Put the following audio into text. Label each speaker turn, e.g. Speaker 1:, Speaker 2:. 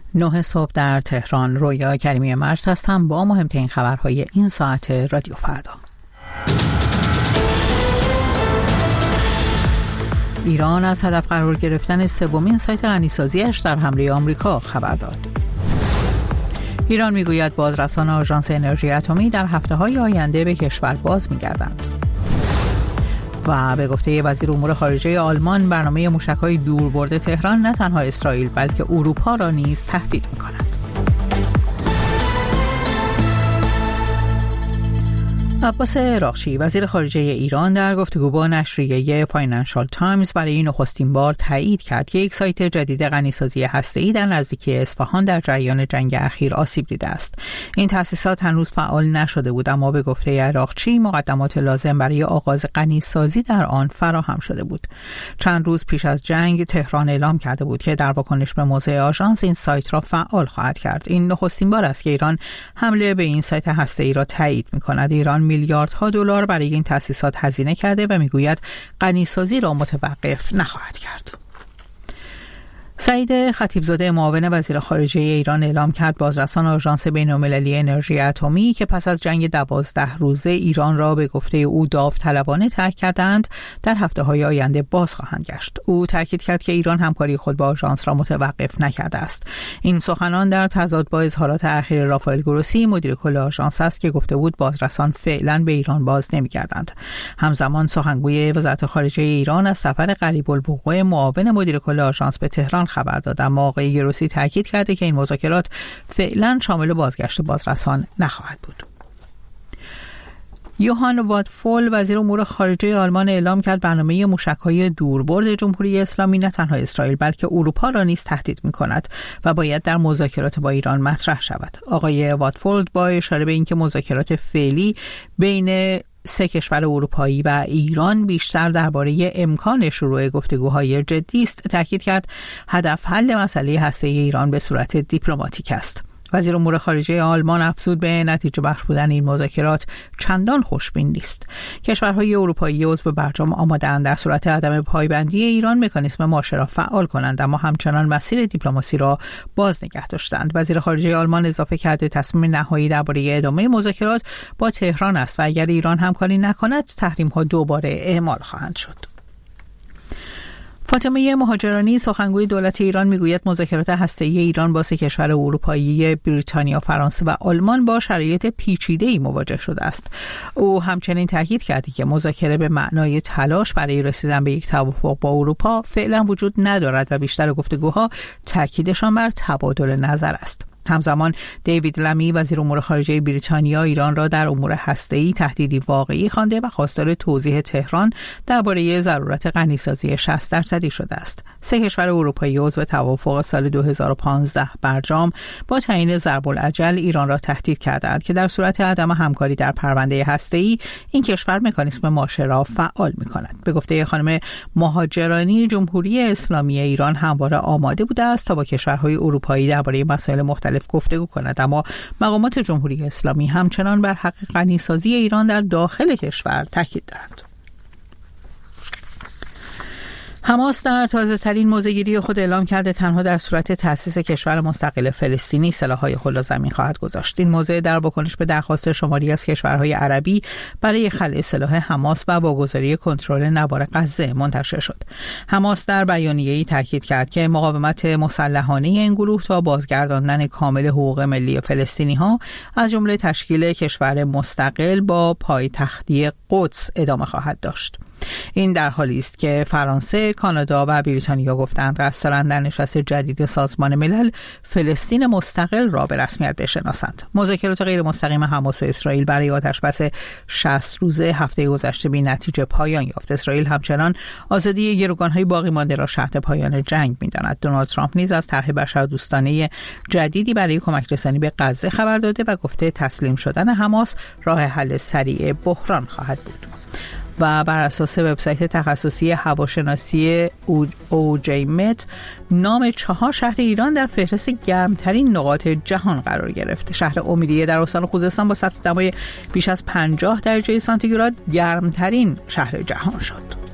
Speaker 1: 9 صبح در تهران. رویا کریمی مرز هستم با مهمترین خبرهای این ساعت رادیو فردا. ایران از هدف قرار گرفتن سومین سایت غنیسازی‌اش در حمله آمریکا خبر داد. ایران میگوید بازرسان آژانس انرژی اتمی در هفته‌های آینده به کشور باز می‌گردند. و به گفته وزیر امور خارجه آلمان، برنامه موشک‌های دوربرد تهران نه تنها اسرائیل بلکه اروپا را نیز تهدید می‌کند. عباس راغچی وزیر خارجه ایران در گفتگو با نشریه فاینانشال تایمز برای نخستین بار تایید کرد که یک سایت جدید غنیسازی هسته‌ای در نزدیکی اصفهان در جریان جنگ اخیر آسیب دیده است. این تأسیسات هنوز فعال نشده بود، اما به گفته راغچی مقدمات لازم برای آغاز غنیسازی در آن فراهم شده بود. چند روز پیش از جنگ تهران اعلام کرده بود که در واکنش به موضع آژانس این سایت را فعال خواهد کرد. این نخستین بار است که ایران حمله به این سایت هسته‌ای را تایید می‌کند. ایران میلیاردها دلار برای این تأسیسات هزینه کرده و میگوید غنیسازی را متوقف نخواهد کرد. سعید خطیبزاده معاون وزیر خارجه ایران اعلام کرد بازرسان آژانس بین‌المللی انرژی اتمی که پس از جنگ 12 روزه ایران را به گفته او داوطلبانه ترک کردند در هفته‌های آینده باز خواهند گشت. او تاکید کرد که ایران همکاری خود با آژانس را متوقف نکرده است. این سخنان در تضاد با اظهارات اخیر رافائل گروسی مدیر کل آژانس است که گفته بود بازرسان فعلا به ایران باز نمی‌گردند. همزمان سخنگوی وزارت خارجه ایران از سفر قریب الوقوع معاون مدیر کل آژانس به تهران خبر داد، اما آقای گروسی تاکید کرده که این مذاکرات فعلا شامل بازگشت بازرسان نخواهد بود. یوهان وادفول وزیر امور خارجه آلمان اعلام کرد برنامه موشک‌های دوربرد جمهوری اسلامی نه تنها اسرائیل بلکه اروپا را نیز تهدید می‌کند و باید در مذاکرات با ایران مطرح شود. آقای وادفول با اشاره به اینکه مذاکرات فعلی بین 3 کشور اروپایی و ایران بیشتر درباره امکان شروع گفتگوهای جدی است، تاکید کرد هدف حل مسئله هسته‌ای ایران به صورت دیپلماتیک است. وزیر امور خارجه آلمان افزود به نتیجه بخش بودن این مذاکرات چندان خوشبین نیست. کشورهای اروپایی عضو برجام آماده‌اند در صورت عدم پایبندی ایران مکانیزم ماشه را فعال کنند، اما همچنان مسیر دیپلماسی را باز نگه داشتند. وزیر خارجه آلمان اضافه کرده تصمیم نهایی درباره ادامه مذاکرات با تهران است و اگر ایران همکاری نکند تحریم‌ها دوباره اعمال خواهند شد. فاطمه مهاجرانی سخنگوی دولت ایران میگوید مذاکرات هسته‌ای ایران با 3 کشور اروپایی بریتانیا، فرانسه و آلمان با شرایط پیچیده‌ای مواجه شده است. او همچنین تاکید کرد که مذاکره به معنای تلاش برای رسیدن به یک توافق با اروپا فعلا وجود ندارد و بیشتر گفتگوها تاکیدشان بر تبادل نظر است. همزمان دیوید لمی وزیر امور خارجه بریتانیا ایران را در امور هسته‌ای تهدیدی واقعی خوانده و خواستار توضیح تهران درباره ضرورت غنیسازی 60% شده است. 3 کشور اروپایی عضو توافق سال 2015 برجام با تعیین ضرب العجل ایران را تهدید کردند که در صورت عدم همکاری در پرونده هسته‌ای این کشور مکانیزم ماشه را فعال می‌کند. به گفته خانم مهاجرانی جمهوری اسلامی ایران همواره آماده بوده است تا با کشورهای اروپایی درباره مسائل مختلف گفتگو کند، اما مقامات جمهوری اسلامی همچنان بر حق غنیسازی ایران در داخل کشور تاکید دارند. حماس در تازه‌ترین موضع‌گیری خود اعلام کرده تنها در صورت تأسیس کشور مستقل فلسطینی سلاح‌های خود زمین خواهد گذاشت. این موضع در واکنش به درخواست شماری از کشورهای عربی برای خلع سلاح حماس و واگذاری کنترل نوار غزه منتشر شد. حماس در بیانیه‌ای تاکید کرد که مقاومت مسلحانه این گروه تا بازگرداندن کامل حقوق ملی فلسطینی‌ها از جمله تشکیل کشور مستقل با پایتختی قدس ادامه خواهد داشت. این در حالی است که فرانسه، کانادا و بریتانیا گفتند قصد دارند در نشست جدید سازمان ملل فلسطین مستقل را به رسمیت بشناسند. مذاکرات غیر مستقیم حماس و اسرائیل برای آتشبس 60 روزه هفته گذشته بی نتیجه پایان یافت. اسرائیل همچنان آزادی گروگان‌های باقی مانده را شرط پایان جنگ می‌داند. دونالد ترامپ نیز از طرح بشردوستانه جدیدی برای کمک رسانی به غزه خبر داده و گفته تسلیم شدن حماس راه حل سریع بحران خواهد بود. و بر اساس وبسایت تخصصی هواشناسی اوجیمت نام 4 شهر ایران در فهرست گرمترین نقاط جهان قرار گرفت. شهر امیدیه در استان خوزستان با سطح دمای بیش از 50 درجه سانتیگراد گرمترین شهر جهان شد.